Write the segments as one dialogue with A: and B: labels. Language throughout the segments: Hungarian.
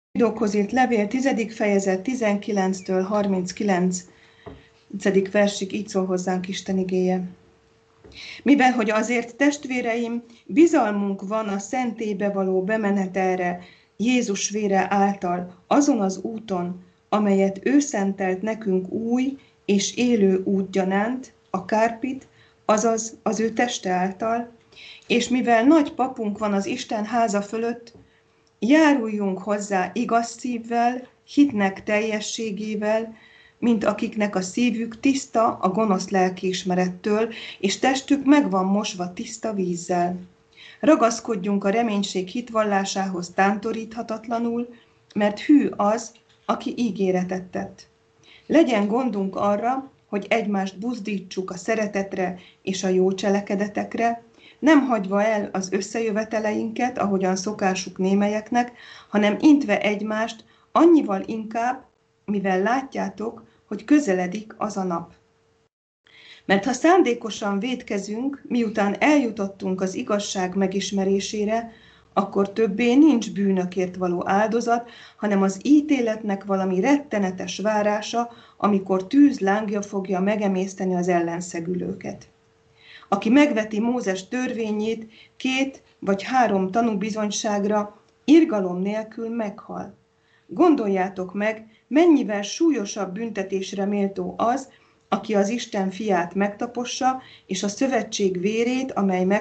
A: Zsidókhoz írt levél 10. fejezet 19-től 39. versig így szól hozzánk Isten igéje. Mivel, hogy azért, testvéreim, bizalmunk van a szentélybe való bemenetelre Jézus vére által, azon az úton, amelyet ő szentelt nekünk új és élő útgyanánt, a kárpit, azaz az ő teste által, és mivel nagy papunk van az Isten háza fölött, járuljunk hozzá igaz szívvel, hitnek teljességével, mint akiknek a szívük tiszta a gonosz lelkiismerettől, és testük meg van mosva tiszta vízzel. Ragaszkodjunk a reménység hitvallásához tántoríthatatlanul, mert hű az, aki ígéretet tett. Legyen gondunk arra, hogy egymást buzdítsuk a szeretetre és a jó cselekedetekre, nem hagyva el az összejöveteleinket, ahogyan szokásuk némelyeknek, hanem intve egymást annyival inkább, mivel látjátok, hogy közeledik az a nap. Mert ha szándékosan vétkezünk, miután eljutottunk az igazság megismerésére, akkor többé nincs bűnökért való áldozat, hanem az ítéletnek valami rettenetes várása, amikor tűz lángja fogja megemészteni az ellenszegülőket. Aki megveti Mózes törvényét 2 vagy 3 tanúbizonyságra, irgalom nélkül meghal. Gondoljátok meg, mennyivel súlyosabb büntetésre méltó az, aki az Isten fiát megtapossa, és a szövetség vérét,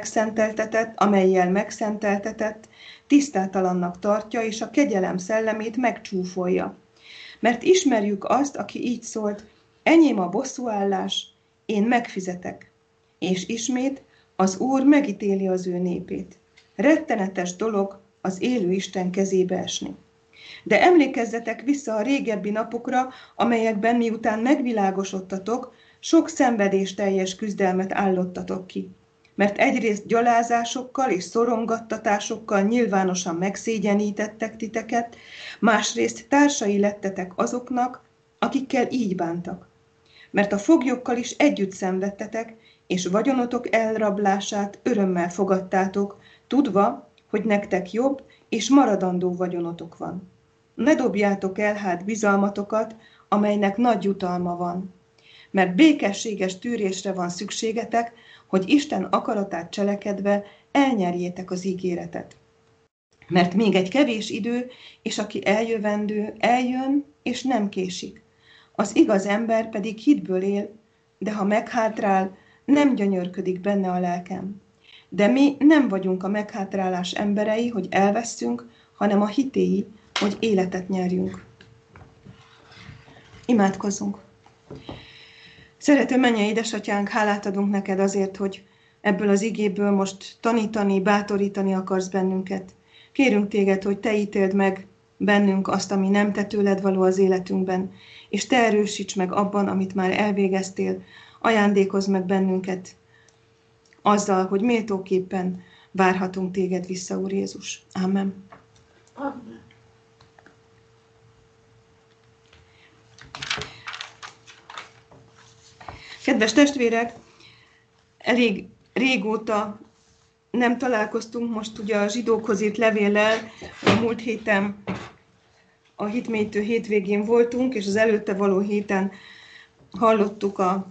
A: amellyel megszenteltetett, tisztátalannak tartja, és a kegyelem szellemét megcsúfolja. Mert ismerjük azt, aki így szólt, enyém a bosszúállás, én megfizetek. És ismét az Úr megítéli az ő népét. Rettenetes dolog az élő Isten kezébe esni. De emlékezzetek vissza a régebbi napokra, amelyekben miután megvilágosodtatok, sok szenvedésteljes küzdelmet állottatok ki. Mert egyrészt gyalázásokkal és szorongattatásokkal nyilvánosan megszégyenítettek titeket, másrészt társai lettetek azoknak, akikkel így bántak. Mert a foglyokkal is együtt szenvedtetek, és vagyonotok elrablását örömmel fogadtátok, tudva, hogy nektek jobb és maradandó vagyonotok van. Ne dobjátok el hát bizalmatokat, amelynek nagy jutalma van. Mert békességes tűrésre van szükségetek, hogy Isten akaratát cselekedve elnyerjétek az ígéretet. Mert még egy kevés idő, és aki eljövendő, eljön, és nem késik. Az igaz ember pedig hitből él, de ha meghátrál, nem gyönyörködik benne a lelkem. De mi nem vagyunk a meghátrálás emberei, hogy elveszünk, hanem a hitéi, hogy életet nyerjünk. Imádkozzunk! Szerető mennyei édesatyánk, hálát adunk neked azért, hogy ebből az igéből most tanítani, bátorítani akarsz bennünket. Kérünk téged, hogy te ítéld meg bennünk azt, ami nem te tőled való az életünkben, és te erősíts meg abban, amit már elvégeztél, ajándékozz meg bennünket azzal, hogy méltóképpen várhatunk téged vissza, Úr Jézus. Ámen.
B: Amen.
A: Kedves testvérek, elég régóta nem találkoztunk, most ugye a zsidókhoz írt levéllel, a múlt héten a hitmélytő hétvégén voltunk, és az előtte való héten hallottuk a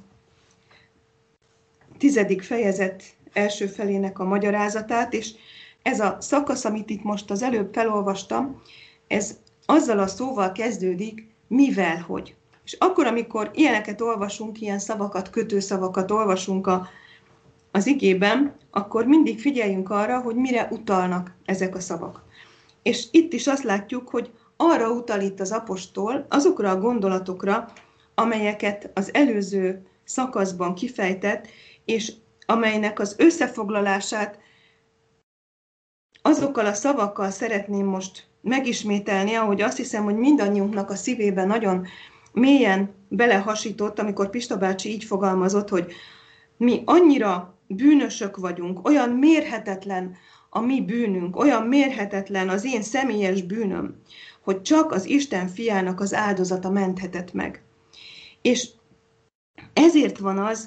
A: 10. fejezet első felének a magyarázatát, és ez a szakasz, amit itt most az előbb felolvastam, ez azzal a szóval kezdődik, mivel hogy. És akkor, amikor ilyeneket olvasunk, ilyen szavakat, kötőszavakat olvasunk az igében, akkor mindig figyeljünk arra, hogy mire utalnak ezek a szavak. És itt is azt látjuk, hogy arra utal itt az apostol, azokra a gondolatokra, amelyeket az előző szakaszban kifejtett, és amelynek az összefoglalását azokkal a szavakkal szeretném most megismételni, ahogy azt hiszem, hogy mindannyiunknak a szívében nagyon mélyen belehasított, amikor Pista bácsi így fogalmazott, hogy mi annyira bűnösök vagyunk, olyan mérhetetlen a mi bűnünk, olyan mérhetetlen az én személyes bűnöm, hogy csak az Isten fiának az áldozata menthetett meg. És ezért van az,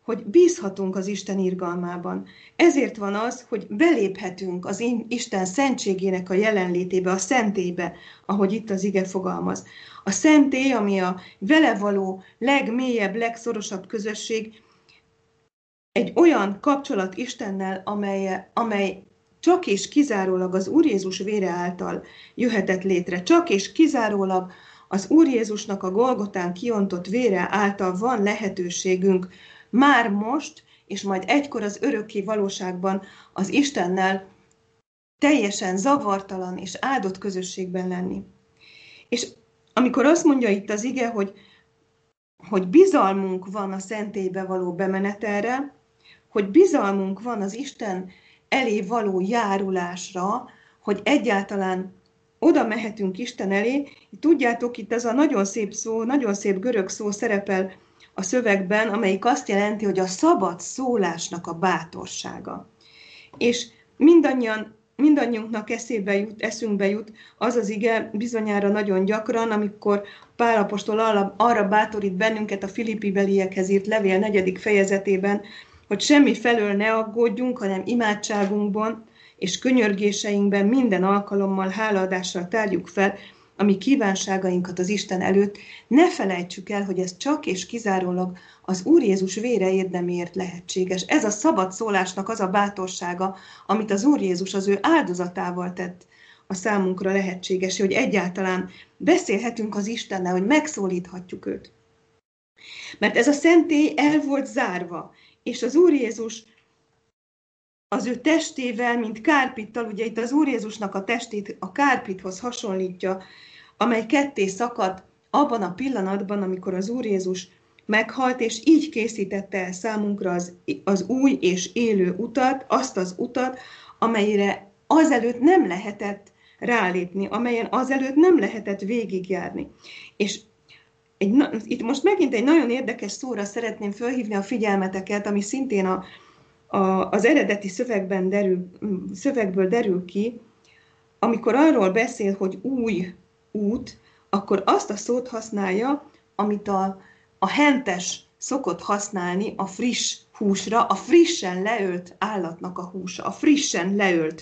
A: hogy bízhatunk az Isten irgalmában. Ezért van az, hogy beléphetünk az Isten szentségének a jelenlétébe, a szentélybe, ahogy itt az ige fogalmaz. A szentély, ami a vele való legmélyebb, legszorosabb közösség, egy olyan kapcsolat Istennel, amely csak és kizárólag az Úr Jézus vére által jöhetett létre. Csak és kizárólag az Úr Jézusnak a Golgotán kiontott vére által van lehetőségünk már most, és majd egykor az örökké valóságban az Istennel teljesen zavartalan és áldott közösségben lenni. És amikor azt mondja itt az ige, hogy bizalmunk van a szentélybe való bemenetelre, hogy bizalmunk van az Isten elé való járulásra, hogy egyáltalán oda mehetünk Isten elé. Tudjátok, itt ez a nagyon szép szó, nagyon szép görög szó szerepel a szövegben, amelyik azt jelenti, hogy a szabad szólásnak a bátorsága. És mindannyiunknak eszünkbe jut az az ige bizonyára nagyon gyakran, amikor Pál apostol arra bátorít bennünket a Filippi-beliekhez írt levél 4. fejezetében, hogy semmi felől ne aggódjunk, hanem imádságunkban és könyörgéseinkben minden alkalommal hálaadással tárjuk fel a mi kívánságainkat az Isten előtt. Ne felejtsük el, hogy ez csak és kizárólag az Úr Jézus vére érdeméért lehetséges. Ez a szabad szólásnak az a bátorsága, amit az Úr Jézus az ő áldozatával tett a számunkra lehetséges, hogy egyáltalán beszélhetünk az Istennel, hogy megszólíthatjuk őt. Mert ez a szentély el volt zárva, és az Úr Jézus az ő testével, mint kárpittal, ugye itt az Úr Jézusnak a testét a kárpithoz hasonlítja, amely ketté szakadt abban a pillanatban, amikor az Úr Jézus meghalt, és így készítette el számunkra az új és élő utat, azt az utat, amelyre azelőtt nem lehetett rálépni, amelyen azelőtt nem lehetett végigjárni. És itt most megint egy nagyon érdekes szóra szeretném felhívni a figyelmeteket, ami szintén az eredeti szövegből derül ki, amikor arról beszél, hogy új út, akkor azt a szót használja, amit a hentes szokott használni a friss húsra, a frissen leölt állatnak a húsa, a frissen leölt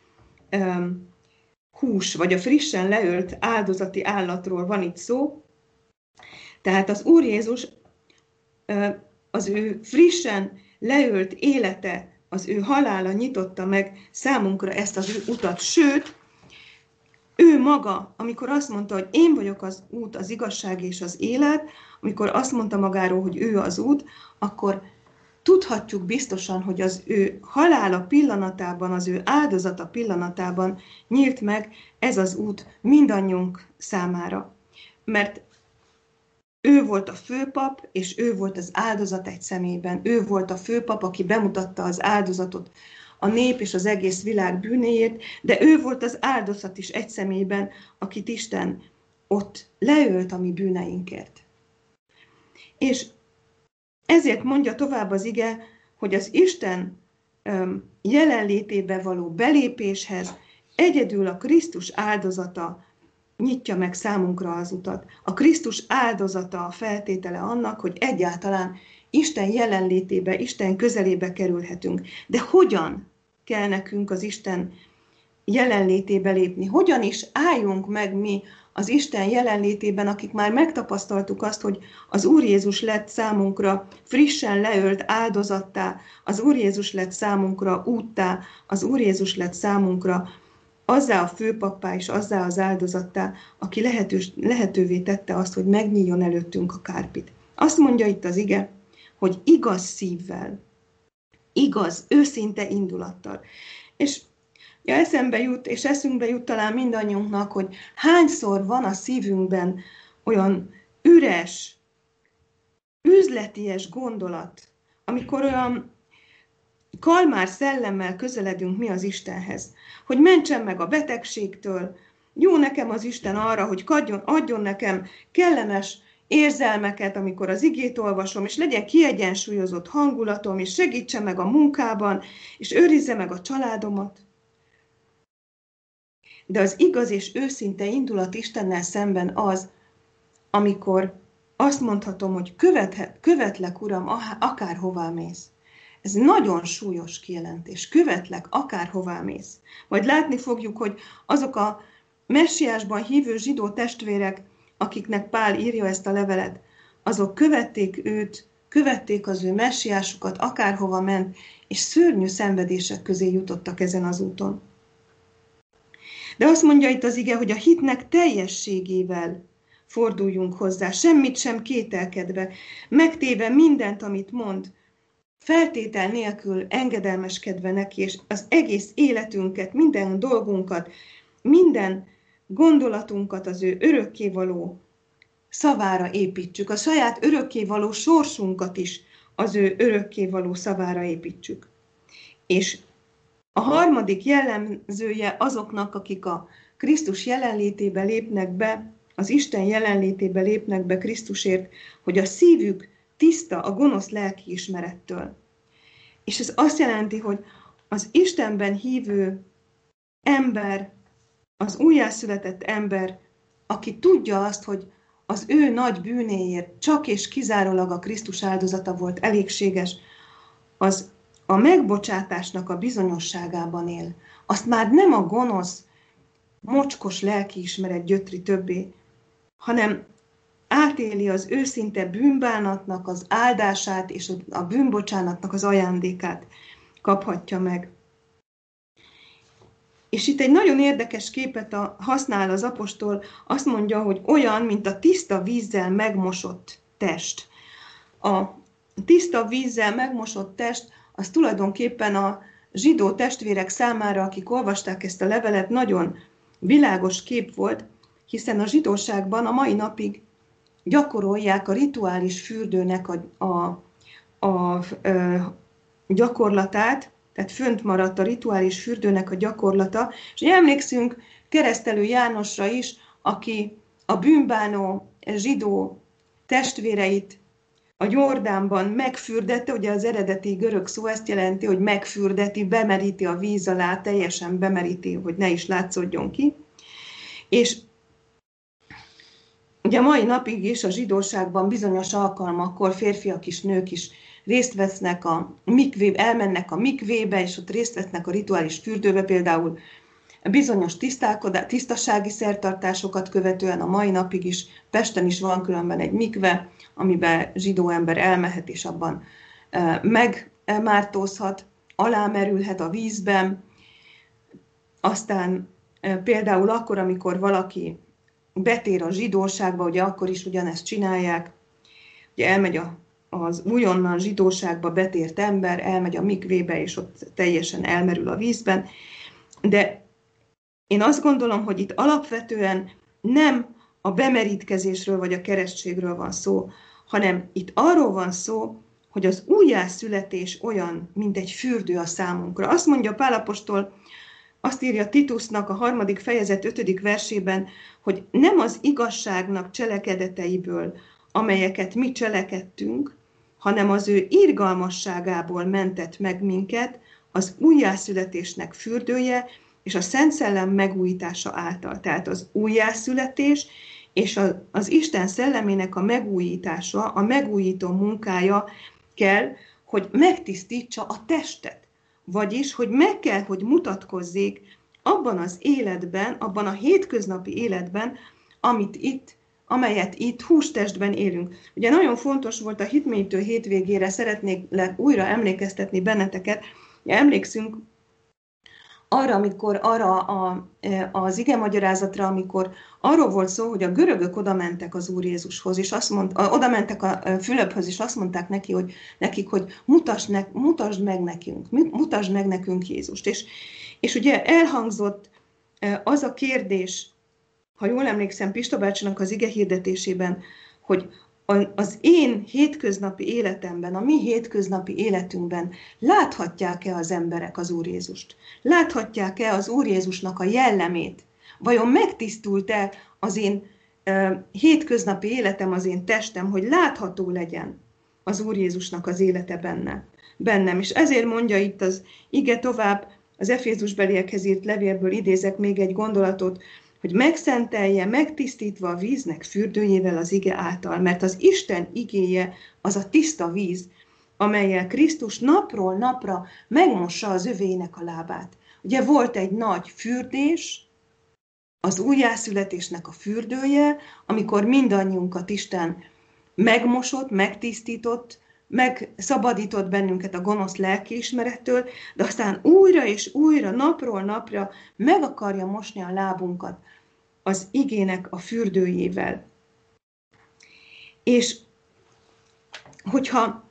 A: hús, vagy a frissen leölt áldozati állatról van itt szó. Tehát az Úr Jézus az ő frissen leölt élete, az ő halála nyitotta meg számunkra ezt az ő utat. Sőt, ő maga, amikor azt mondta, hogy én vagyok az út, az igazság és az élet, amikor azt mondta magáról, hogy ő az út, akkor tudhatjuk biztosan, hogy az ő halála pillanatában, az ő áldozata pillanatában nyílt meg ez az út mindannyiunk számára. Mert ő volt a főpap, és ő volt az áldozat egy személyben. Ő volt a főpap, aki bemutatta az áldozatot a nép és az egész világ bűnéért, de ő volt az áldozat is egy személyben, akit Isten ott leölt a mi bűneinkért. És ezért mondja tovább az ige, hogy az Isten jelenlétébe való belépéshez egyedül a Krisztus áldozata nyitja meg számunkra az utat. A Krisztus áldozata a feltétele annak, hogy egyáltalán Isten jelenlétébe, Isten közelébe kerülhetünk. De hogyan kell nekünk az Isten jelenlétébe lépni? Hogyan is álljunk meg mi az Isten jelenlétében, akik már megtapasztaltuk azt, hogy az Úr Jézus lett számunkra frissen leölt áldozattá, az Úr Jézus lett számunkra úttá, az Úr Jézus lett számunkra azzá a főpappá és azzá az áldozattá, aki lehetővé tette azt, hogy megnyíljon előttünk a kárpit. Azt mondja itt az ige, hogy igaz szívvel, igaz, őszinte indulattal. És eszembe jut, és eszünkbe jut talán mindannyiunknak, hogy hányszor van a szívünkben olyan üres, üzleties gondolat, amikor olyan kalmár szellemmel közeledünk mi az Istenhez, hogy mentsen meg a betegségtől, jó nekem az Isten arra, hogy adjon nekem kellemes érzelmeket, amikor az igét olvasom, és legyen kiegyensúlyozott hangulatom, és segítse meg a munkában, és őrizze meg a családomat. De az igaz és őszinte indulat Istennel szemben az, amikor azt mondhatom, hogy követlek, Uram, akárhová mész. Ez nagyon súlyos kijelentés. Követlek, akárhová mész. Majd látni fogjuk, hogy azok a messiásban hívő zsidó testvérek, akiknek Pál írja ezt a levelet, azok követték őt, követték az ő messiásukat, akárhova ment, és szörnyű szenvedések közé jutottak ezen az úton. De azt mondja itt az ige, hogy a hitnek teljességével forduljunk hozzá, semmit sem kételkedve, megtéve mindent, amit mond, feltétel nélkül engedelmeskedve neki, és az egész életünket, minden dolgunkat, minden gondolatunkat az ő örökkévaló szavára építsük, a saját örökkévaló sorsunkat is az ő örökkévaló szavára építsük. És a harmadik jellemzője azoknak, akik a Krisztus jelenlétébe lépnek be, az Isten jelenlétébe lépnek be Krisztusért, hogy a szívük tiszta a gonosz lelkiismerettől. És ez azt jelenti, hogy az Istenben hívő ember, az újjászületett ember, aki tudja azt, hogy az ő nagy bűnéért csak és kizárólag a Krisztus áldozata volt elégséges, az a megbocsátásnak a bizonyosságában él. Azt már nem a gonosz, mocskos lelkiismeret gyötri többé, hanem átéli az őszinte bűnbánatnak az áldását és a bűnbocsánatnak az ajándékát kaphatja meg. És itt egy nagyon érdekes képet használ az apostol, azt mondja, hogy olyan, mint a tiszta vízzel megmosott test. A tiszta vízzel megmosott test, az tulajdonképpen a zsidó testvérek számára, akik olvasták ezt a levelet, nagyon világos kép volt, hiszen a zsidóságban a mai napig gyakorolják a rituális fürdőnek a gyakorlatát, tehát fönt maradt a rituális fürdőnek a gyakorlata, és emlékszünk Keresztelő Jánosra is, aki a bűnbánó zsidó testvéreit a Jordánban megfürdette, ugye az eredeti görög szó ezt jelenti, hogy megfürdeti, bemeríti a víz alá, teljesen bemeríti, hogy ne is látszódjon ki. És ugye mai napig is a zsidóságban bizonyos alkalmakkor férfiak is, nők is részt vesznek elmennek a mikvébe, és ott részt vesznek a rituális fürdőbe, például bizonyos tisztasági szertartásokat követően a mai napig is, Pesten is van különben egy mikve, amiben zsidó ember elmehet, és abban megmártózhat, alámerülhet a vízben. Aztán például akkor, amikor valaki betér a zsidóságba, ugye akkor is ugyanezt csinálják, ugye elmegy az újonnan zsidóságba betért ember, elmegy a mikvébe, és ott teljesen elmerül a vízben. De én azt gondolom, hogy itt alapvetően nem a bemerítkezésről vagy a keresztségről van szó, hanem itt arról van szó, hogy az újjászületés olyan, mint egy fürdő a számunkra. Azt mondja Pál apostol, azt írja Titusnak a 3. fejezet 5. versében, hogy nem az igazságnak cselekedeteiből, amelyeket mi cselekedtünk, hanem az ő irgalmasságából mentett meg minket, az újjászületésnek fürdője, és a Szent Szellem megújítása által. Tehát az újjászületés és az Isten szellemének a megújítása, a megújító munkája kell, hogy megtisztítsa a testet. Vagyis, hogy meg kell, hogy mutatkozzék abban az életben, abban a hétköznapi életben, amelyet itt hústestben élünk. Ugye nagyon fontos volt a hitmélyítő hétvégére, szeretnék újra emlékeztetni benneteket. Emlékszünk az igemagyarázatra, amikor arról volt szó, hogy a görögök odamentek az Úr Jézushoz, és odamentek a Fülöphöz, és azt mondták nekik, hogy mutasd meg nekünk Jézust. És ugye elhangzott az a kérdés, ha jól emlékszem, Pista bácsinak az ige hirdetésében, hogy az én hétköznapi életemben, a mi hétköznapi életünkben láthatják-e az emberek az Úr Jézust? Láthatják-e az Úr Jézusnak a jellemét? Vajon megtisztult-e az én hétköznapi életem, az én testem, hogy látható legyen az Úr Jézusnak az élete bennem? És ezért mondja itt az ige tovább, az Efézusbeliekhez írt levélből idézek még egy gondolatot, hogy megszentelje, megtisztítva a víznek fürdőjével az ige által, mert az Isten igéje az a tiszta víz, amellyel Krisztus napról napra megmossa az övének a lábát. Ugye volt egy nagy fürdés, az újjászületésnek a fürdője, amikor mindannyiunkat Isten megmosott, megtisztított, megszabadított bennünket a gonosz lelkiismerettől, de aztán újra és újra, napról napra meg akarja mosni a lábunkat az igének a fürdőjével. És hogyha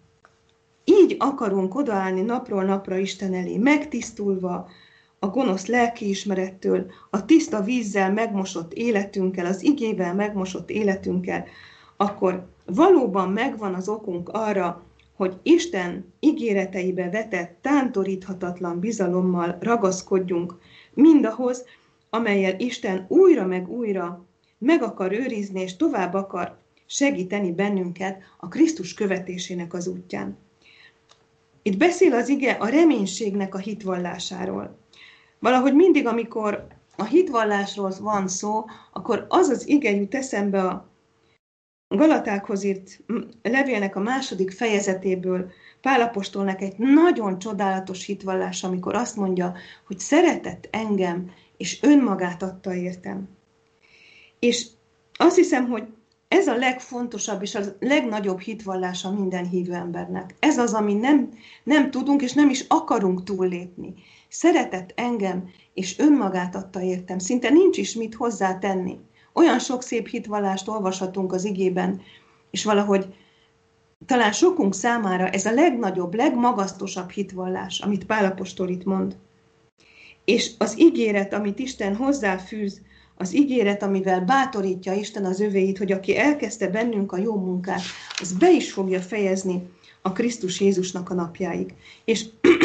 A: így akarunk odaállni napról napra Isten elé, megtisztulva a gonosz lelkiismerettől, a tiszta vízzel megmosott életünkkel, az igével megmosott életünkkel, akkor valóban megvan az okunk arra, hogy Isten ígéreteibe vetett, tántoríthatatlan bizalommal ragaszkodjunk mindahhoz, amellyel Isten újra meg újra meg akar őrizni, és tovább akar segíteni bennünket a Krisztus követésének az útján. Itt beszél az ige a reménységnek a hitvallásáról. Valahogy mindig, amikor a hitvallásról van szó, akkor az az ige jut eszembe a Galatákhoz írt levélnek a 2. fejezetéből, Pál apostolnak egy nagyon csodálatos hitvallás, amikor azt mondja, hogy szeretett engem, és önmagát adta értem. És azt hiszem, hogy ez a legfontosabb és a legnagyobb hitvallása minden hívő embernek. Ez az, ami nem tudunk és nem is akarunk túllépni. Szeretett engem, és önmagát adta értem. Szinte nincs is mit hozzátenni. Olyan sok szép hitvallást olvashatunk az igében, és valahogy talán sokunk számára ez a legnagyobb, legmagasztosabb hitvallás, amit Pál apostol itt mond. És az ígéret, amit Isten hozzáfűz, az ígéret, amivel bátorítja Isten az övéit, hogy aki elkezdte bennünk a jó munkát, az be is fogja fejezni a Krisztus Jézusnak a napjáig. És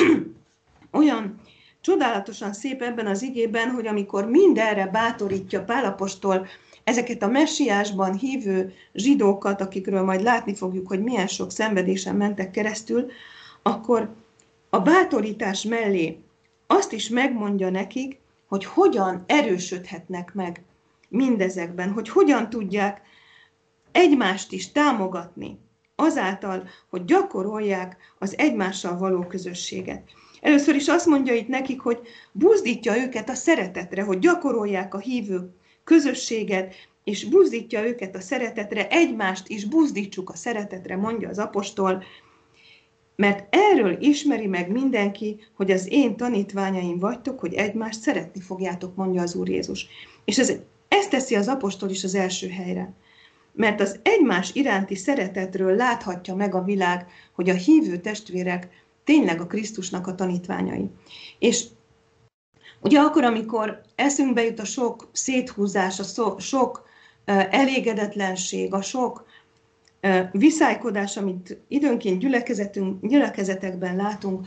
A: olyan csodálatosan szép ebben az igében, hogy amikor mindenre bátorítja Pál apostol ezeket a messiásban hívő zsidókat, akikről majd látni fogjuk, hogy milyen sok szenvedésen mentek keresztül, akkor a bátorítás mellé azt is megmondja nekik, hogy hogyan erősödhetnek meg mindezekben, hogy hogyan tudják egymást is támogatni azáltal, hogy gyakorolják az egymással való közösséget. Először is azt mondja itt nekik, hogy buzdítja őket a szeretetre, hogy gyakorolják a hívők közösséget, és buzdítja őket a szeretetre, egymást is buzdítsuk a szeretetre, mondja az apostol, mert erről ismeri meg mindenki, hogy az én tanítványaim vagytok, hogy egymást szeretni fogjátok, mondja az Úr Jézus. És ezt teszi az apostol is az első helyre. Mert az egymás iránti szeretetről láthatja meg a világ, hogy a hívő testvérek tényleg a Krisztusnak a tanítványai. És ugye akkor, amikor eszünkbe jut a sok széthúzás, a sok elégedetlenség, a sok viszálykodás, amit időnként gyülekezetekben látunk,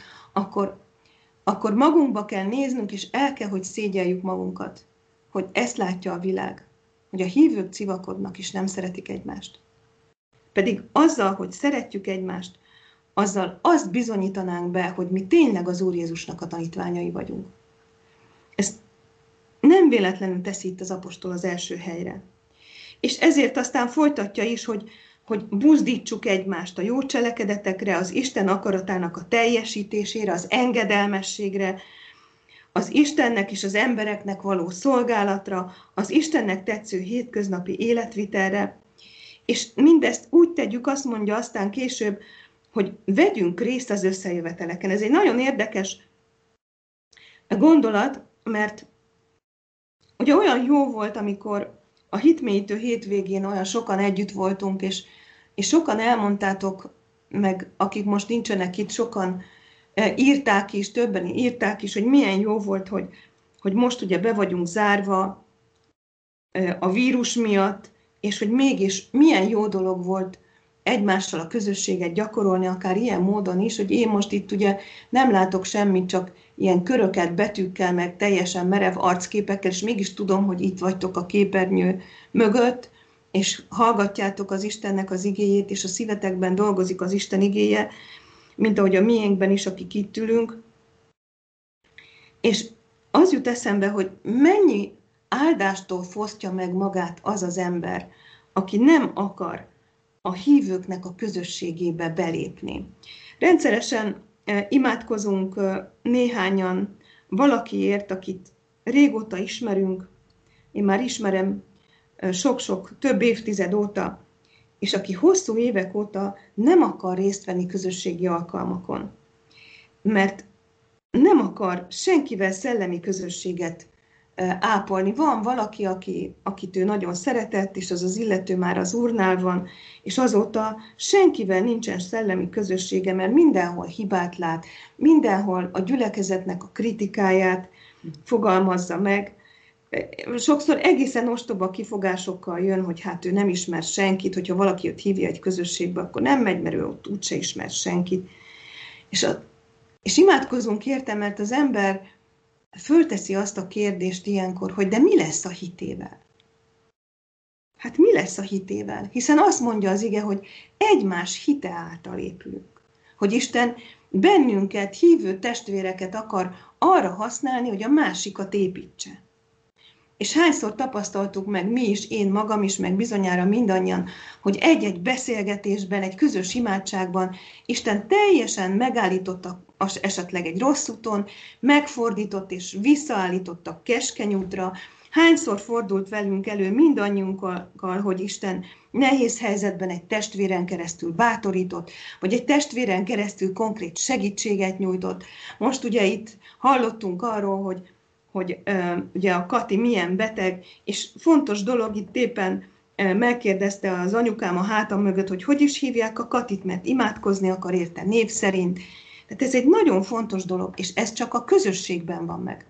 A: akkor magunkba kell néznünk, és el kell, hogy szégyeljük magunkat, hogy ezt látja a világ, hogy a hívők civakodnak, és nem szeretik egymást. Pedig azzal, hogy szeretjük egymást, azzal azt bizonyítanánk be, hogy mi tényleg az Úr Jézusnak a tanítványai vagyunk. Ezt nem véletlenül teszi itt az apostol az első helyre. És ezért aztán folytatja is, hogy buzdítsuk egymást a jó cselekedetekre, az Isten akaratának a teljesítésére, az engedelmességre, az Istennek és az embereknek való szolgálatra, az Istennek tetsző hétköznapi életvitelre, és mindezt úgy tegyük, azt mondja aztán később, hogy vegyünk részt az összejöveteleken. Ez egy nagyon érdekes gondolat, mert ugye olyan jó volt, amikor a hitmélyítő hétvégén olyan sokan együtt voltunk, és sokan elmondtátok, meg akik most nincsenek itt, sokan írták is, többen írták is, hogy milyen jó volt, hogy most ugye be vagyunk zárva a vírus miatt, és hogy mégis milyen jó dolog volt egymással a közösséget gyakorolni, akár ilyen módon is, hogy én most itt ugye nem látok semmit, csak ilyen köröket, betűkkel, meg teljesen merev arcképekkel, és mégis tudom, hogy itt vagytok a képernyő mögött, és hallgatjátok az Istennek az igéjét, és a szívetekben dolgozik az Isten igéje, mint ahogy a miénkben is, akik itt ülünk. És az jut eszembe, hogy mennyi áldástól fosztja meg magát az az ember, aki nem akar a hívőknek a közösségébe belépni. Rendszeresen imádkozunk néhányan valakiért, akit régóta ismerünk, én már ismerem sok-sok, több évtized óta, és aki hosszú évek óta nem akar részt venni közösségi alkalmakon, mert nem akar senkivel szellemi közösséget ápolni. Van valaki, akit ő nagyon szeretett, és az az illető már az Úrnál van, és azóta senkivel nincsen szellemi közössége, mert mindenhol hibát lát, mindenhol a gyülekezetnek a kritikáját fogalmazza meg. Sokszor egészen ostoba kifogásokkal jön, hogy hát ő nem ismer senkit, hogyha valaki őt hívja egy közösségbe, akkor nem megy, mert ő ott úgyse ismer senkit. És imádkozunk érte, mert az ember fölteszi azt a kérdést ilyenkor, hogy de mi lesz a hitével? Hát mi lesz a hitével? Hiszen azt mondja az ige, hogy egymás hite által épülünk. Hogy Isten bennünket, hívő testvéreket akar arra használni, hogy a másikat építse. És hányszor tapasztaltuk meg mi is, én magam is, meg bizonyára mindannyian, hogy egy-egy beszélgetésben, egy közös imádságban Isten teljesen megállította esetleg egy rossz úton, megfordított és visszaállított a keskeny útra. Hányszor fordult velünk elő mindannyiunkkal, hogy Isten nehéz helyzetben egy testvéren keresztül bátorított, vagy egy testvéren keresztül konkrét segítséget nyújtott. Most ugye itt hallottunk arról, hogy ugye a Kati milyen beteg, és fontos dolog, itt éppen megkérdezte az anyukám a hátam mögött, hogy is hívják a Katit, mert imádkozni akar érte név szerint. Tehát ez egy nagyon fontos dolog, és ez csak a közösségben van meg.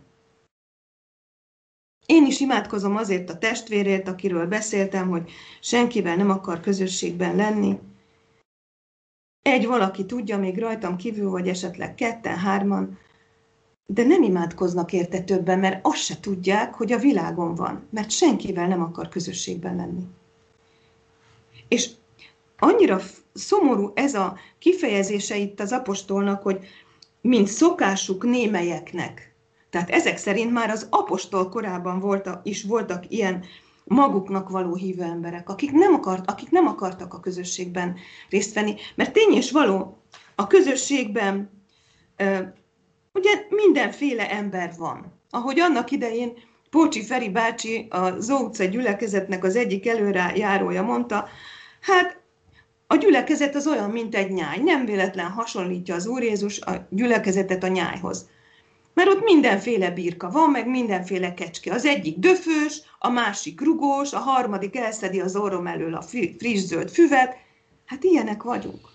A: Én is imádkozom azért a testvérért, akiről beszéltem, hogy senkivel nem akar közösségben lenni. Egy valaki tudja még rajtam kívül, vagy esetleg ketten, hárman, de nem imádkoznak érte többen, mert azt se tudják, hogy a világon van, mert senkivel nem akar közösségben lenni. És annyira szomorú ez a kifejezése itt az apostolnak, hogy mint szokásuk némelyeknek. Tehát ezek szerint már az apostol korában is voltak ilyen maguknak való hívő emberek, akik nem akartak a közösségben részt venni. Mert tény és való, a közösségben ugye mindenféle ember van. Ahogy annak idején Pócsi Feri bácsi, a Zó utca gyülekezetnek az egyik előjárója mondta, hát a gyülekezet az olyan, mint egy nyáj. Nem véletlen hasonlítja az Úr Jézus a gyülekezetet a nyájhoz. Mert ott mindenféle birka van, meg mindenféle kecske. Az egyik döfős, a másik rugós, a harmadik elszedi az orrom elől a friss zöld füvet. Hát ilyenek vagyunk.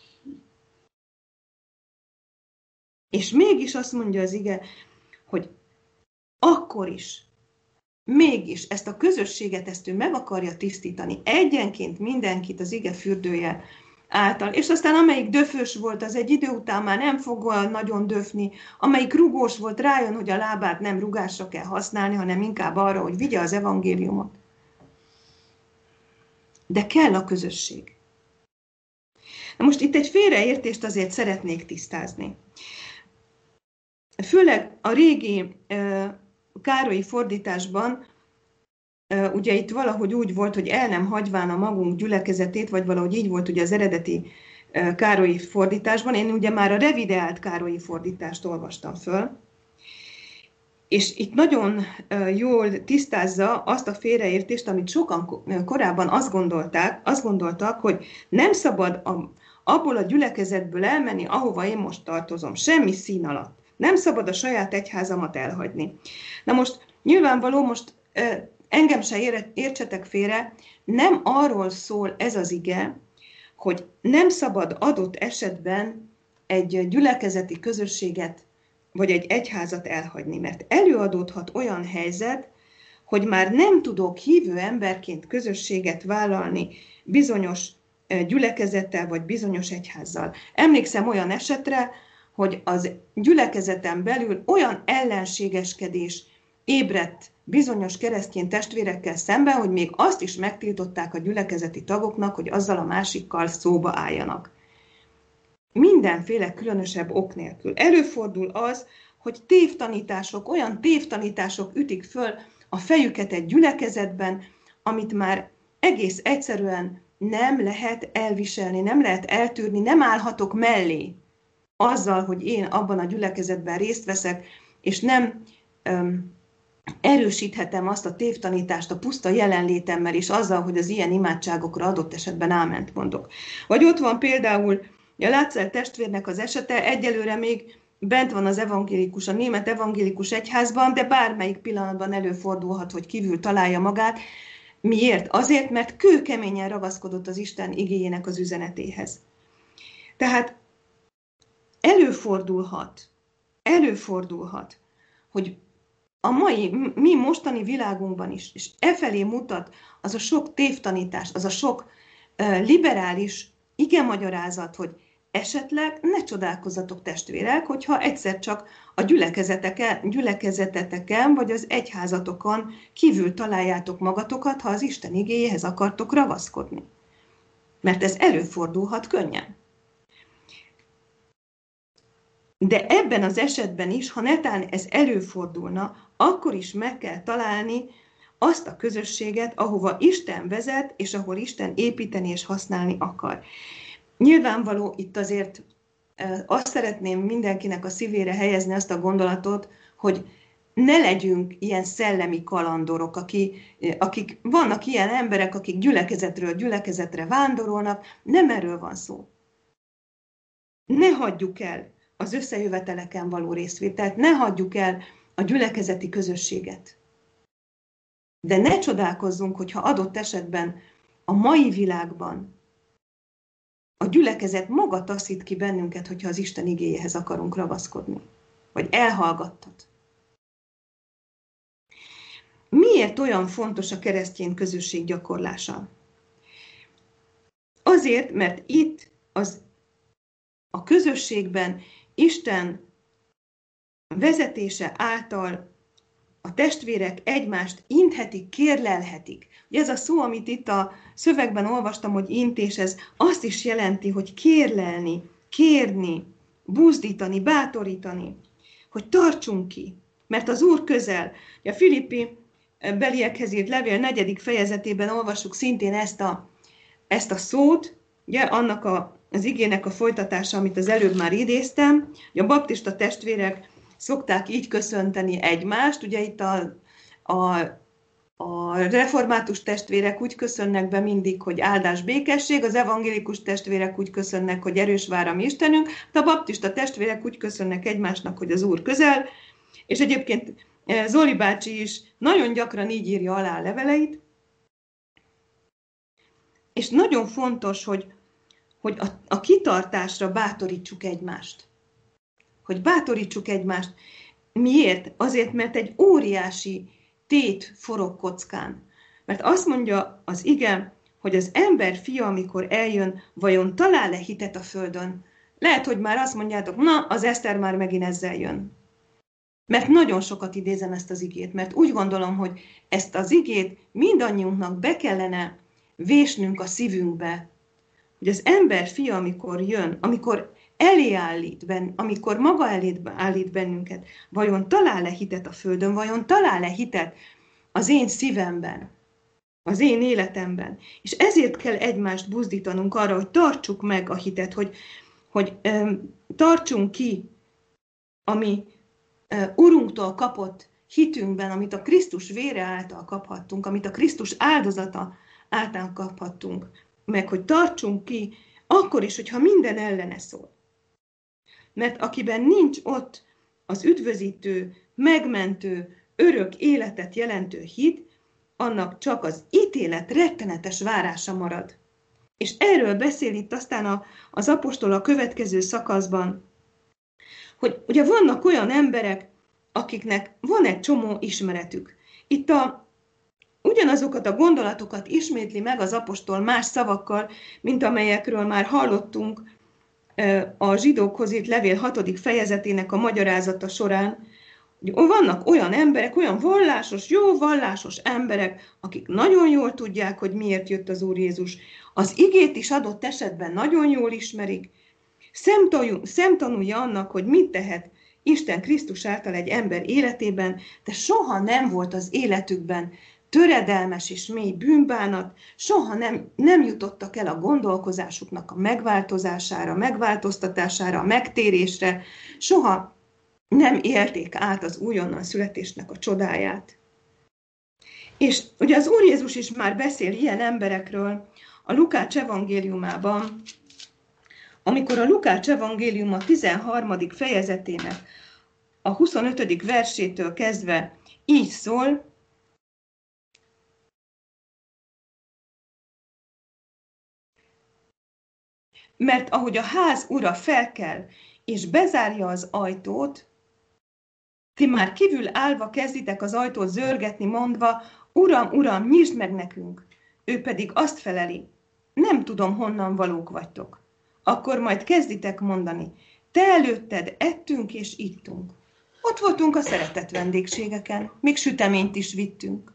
A: És mégis azt mondja az ige, hogy akkor is, mégis ezt a közösséget, ezt ő meg akarja tisztítani, egyenként mindenkit az ige fürdője által. És aztán amelyik döfős volt, az egy idő után már nem fog olyan nagyon döfni, amelyik rugós volt, rájön, hogy a lábát nem rugásra kell használni, hanem inkább arra, hogy vigye az evangéliumot. De kell a közösség. Na most itt egy félreértést azért szeretnék tisztázni. Főleg a régi Károlyi fordításban, ugye itt valahogy úgy volt, hogy el nem hagyván a magunk gyülekezetét, vagy valahogy így volt ugye az eredeti Károlyi fordításban. Én ugye már a revideált Károlyi fordítást olvastam föl, és itt nagyon jól tisztázza azt a félreértést, amit sokan korábban azt gondoltak, hogy nem szabad abból a gyülekezetből elmenni, ahova én most tartozom, semmi szín alatt. Nem szabad a saját egyházamat elhagyni. Na most nyilvánvaló, most engem se értsetek félre, nem arról szól ez az ige, hogy nem szabad adott esetben egy gyülekezeti közösséget vagy egy egyházat elhagyni, mert előadódhat olyan helyzet, hogy már nem tudok hívő emberként közösséget vállalni bizonyos gyülekezettel vagy bizonyos egyházzal. Emlékszem olyan esetre, hogy az gyülekezeten belül olyan ellenségeskedés ébredt bizonyos keresztény testvérekkel szemben, hogy még azt is megtiltották a gyülekezeti tagoknak, hogy azzal a másikkal szóba álljanak. Mindenféle különösebb ok nélkül. Előfordul az, hogy olyan tévtanítások ütik föl, a fejüket egy gyülekezetben, amit már egész egyszerűen nem lehet elviselni, nem lehet eltűrni, nem állhatok mellé azzal, hogy én abban a gyülekezetben részt veszek, és nem erősíthetem azt a tévtanítást a puszta jelenlétemmel, és azzal, hogy az ilyen imádságokra adott esetben áment mondok. Vagy ott van például a Látzel testvérnek az esete, egyelőre még bent van az evangélikus, a német evangélikus egyházban, de bármelyik pillanatban előfordulhat, hogy kívül találja magát. Miért? Azért, mert kőkeményen ragaszkodott az Isten igéjének az üzenetéhez. Tehát előfordulhat, hogy a mi mostani világunkban is, és efelé mutat az a sok tévtanítás, az a sok liberális igemagyarázat, hogy esetleg ne csodálkozzatok testvérek, hogyha egyszer csak a gyülekezeteteken vagy az egyházatokon kívül találjátok magatokat, ha az Isten igéjéhez akartok ragaszkodni. Mert ez előfordulhat könnyen. De ebben az esetben is, ha netán ez előfordulna, akkor is meg kell találni azt a közösséget, ahova Isten vezet, és ahol Isten építeni és használni akar. Nyilvánvaló, itt azért azt szeretném mindenkinek a szívére helyezni azt a gondolatot, hogy ne legyünk ilyen szellemi kalandorok, akik vannak ilyen emberek, akik gyülekezetről gyülekezetre vándorolnak, nem erről van szó. Ne hagyjuk el az összejöveteleken való részvételt, ne hagyjuk el a gyülekezeti közösséget. De ne csodálkozzunk, hogyha adott esetben a mai világban a gyülekezet maga taszít ki bennünket, hogyha az Isten igéjéhez akarunk ragaszkodni, vagy elhallgattat. Miért olyan fontos a keresztény közösség gyakorlása? Azért, mert itt a közösségben Isten vezetése által a testvérek egymást inthetik, kérlelhetik. Ez a szó, amit itt a szövegben olvastam, hogy intés, ez azt is jelenti, hogy kérlelni, kérni, buzdítani, bátorítani, hogy tartsunk ki, mert az Úr közel. A Filippi beliekhez írt levél 4. fejezetében olvassuk szintén ezt a szót, ugye, annak az igének a folytatása, amit az előbb már idéztem, hogy a baptista testvérek szokták így köszönteni egymást, ugye itt a református testvérek úgy köszönnek be mindig, hogy áldás, békesség, az evangélikus testvérek úgy köszönnek, hogy erős vár a mi Istenünk, de a baptista testvérek úgy köszönnek egymásnak, hogy az Úr közel, és egyébként Zoli bácsi is nagyon gyakran így írja alá a leveleit, és nagyon fontos, hogy a kitartásra bátorítsuk egymást. Hogy bátorítsuk egymást. Miért? Azért, mert egy óriási tét forog kockán. Mert azt mondja az ige, hogy az ember fia, amikor eljön, vajon talál-e hitet a földön? Lehet, hogy már azt mondjátok, na, az Eszter már megint ezzel jön. Mert nagyon sokat idézem ezt az igét, mert úgy gondolom, hogy ezt az igét mindannyiunknak be kellene vésnünk a szívünkbe, hogy az ember fia, amikor jön, amikor amikor maga elé állít bennünket, vajon talál-e hitet a földön, vajon talál-e hitet az én szívemben, az én életemben. És ezért kell egymást buzdítanunk arra, hogy tartsuk meg a hitet, hogy tartsunk ki, ami Urunktól kapott hitünkben, amit a Krisztus vére által kaphattunk, amit a Krisztus áldozata által kaphattunk, meg hogy tartsunk ki, akkor is, hogyha minden ellene szól. Mert akiben nincs ott az üdvözítő, megmentő, örök életet jelentő hit, annak csak az ítélet rettenetes várása marad. És erről beszél itt aztán az apostol a következő szakaszban, hogy ugye vannak olyan emberek, akiknek van egy csomó ismeretük. Itt ugyanazokat a gondolatokat ismétli meg az apostol más szavakkal, mint amelyekről már hallottunk a zsidókhoz írt levél 6. fejezetének a magyarázata során. Vannak olyan emberek, olyan jó vallásos emberek, akik nagyon jól tudják, hogy miért jött az Úr Jézus. Az igét is adott esetben nagyon jól ismerik. Szemtanúja annak, hogy mit tehet Isten Krisztus által egy ember életében, de soha nem volt az életükben töredelmes és mély bűnbánat, soha nem jutottak el a gondolkozásuknak a megváltozására, megváltoztatására, a megtérésre, soha nem élték át az újonnan születésnek a csodáját. És ugye az Úr Jézus is már beszél ilyen emberekről a Lukács evangéliumában, amikor a Lukács evangélium a 13. fejezetének a 25. versétől kezdve így szól, mert ahogy a ház ura felkel és bezárja az ajtót, ti már kívül állva kezditek az ajtót zörgetni, mondva, Uram, Uram, nyisd meg nekünk. Ő pedig azt feleli, nem tudom, honnan valók vagytok. Akkor majd kezditek mondani, te előtted ettünk és ittunk. Ott voltunk a szeretett vendégségeken, még süteményt is vittünk.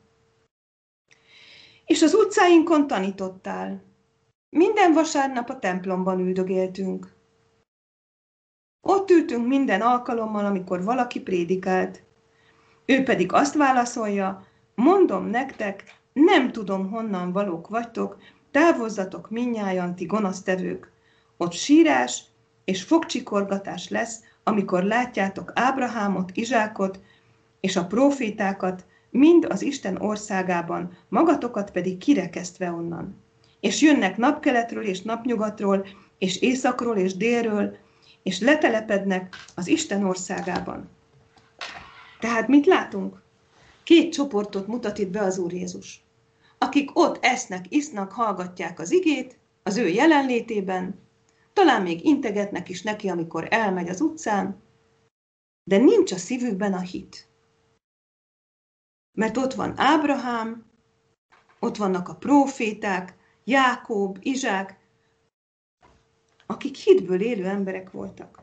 A: És az utcáinkon tanítottál. Minden vasárnap a templomban üldögéltünk. Ott ültünk minden alkalommal, amikor valaki prédikált. Ő pedig azt válaszolja, mondom nektek, nem tudom, honnan valók vagytok, távozzatok mindnyájan, ti gonosztevők. Ott sírás és fogcsikorgatás lesz, amikor látjátok Ábrahámot, Izsákot és a prófétákat, mind az Isten országában, magatokat pedig kirekesztve onnan. És jönnek napkeletről és napnyugatról, és északról és délről, és letelepednek az Isten országában. Tehát mit látunk? Két csoportot mutat itt be az Úr Jézus. Akik ott esznek, isznak, hallgatják az igét, az ő jelenlétében, talán még integetnek is neki, amikor elmegy az utcán, de nincs a szívükben a hit. Mert ott van Ábrahám, ott vannak a próféták, Jákob, Izsák, akik hitből élő emberek voltak.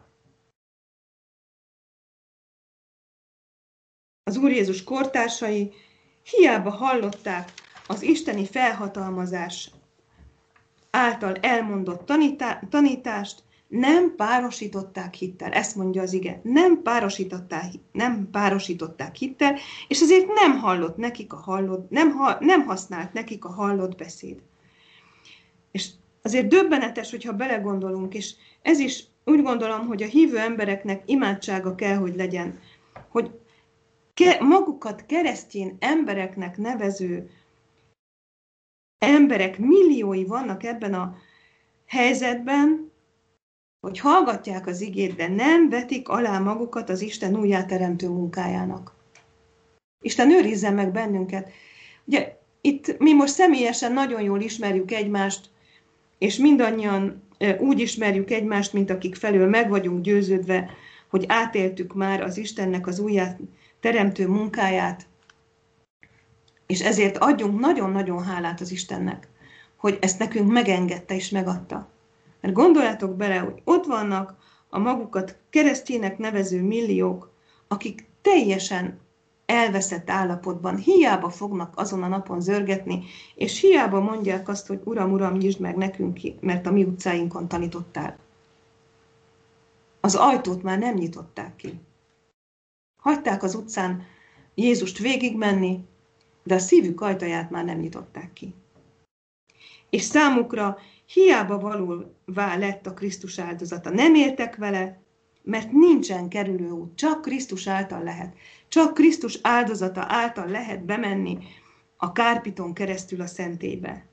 A: Az Úr Jézus kortársai hiába hallották az isteni felhatalmazás által elmondott tanítást, nem párosították hittel. Ezt mondja az ige. Nem párosították hittel, és azért nem hallott nekik nem használt nekik a hallott beszéd. És azért döbbenetes, hogyha belegondolunk, és ez is úgy gondolom, hogy a hívő embereknek imádsága kell, hogy legyen, hogy magukat keresztény embereknek nevező emberek milliói vannak ebben a helyzetben, hogy hallgatják az igét, de nem vetik alá magukat az Isten újjáteremtő munkájának. Isten őrizzen meg bennünket. Ugye itt mi most személyesen nagyon jól ismerjük egymást, és mindannyian úgy ismerjük egymást, mint akik felől meg vagyunk győződve, hogy átéltük már az Istennek az újjáteremtő munkáját, és ezért adjunk nagyon-nagyon hálát az Istennek, hogy ezt nekünk megengedte és megadta. Mert gondoljatok bele, hogy ott vannak a magukat keresztjének nevező milliók, akik teljesen elveszett állapotban, hiába fognak azon a napon zörgetni, és hiába mondják azt, hogy Uram, Uram, nyisd meg nekünk ki, mert a mi utcáinkon tanítottál. Az ajtót már nem nyitották ki. Hagyták az utcán Jézust végigmenni, de a szívük ajtaját már nem nyitották ki. És számukra hiába valóvá lett a Krisztus áldozata. Nem éltek vele, mert nincsen kerülőút, csak Krisztus által lehet. Csak Krisztus áldozata által lehet bemenni a kárpiton keresztül a szentélybe.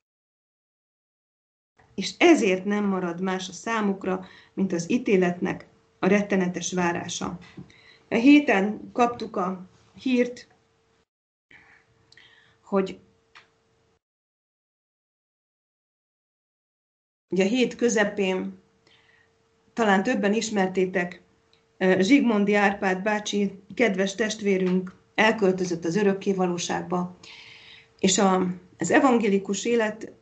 A: És ezért nem marad más a számukra, mint az ítéletnek a rettenetes várása. A héten kaptuk a hírt, hogy ugye a hét közepén talán többen ismertétek, Zsigmondy Árpád bácsi, kedves testvérünk elköltözött az örökké valóságba, és az Evangélikus Élet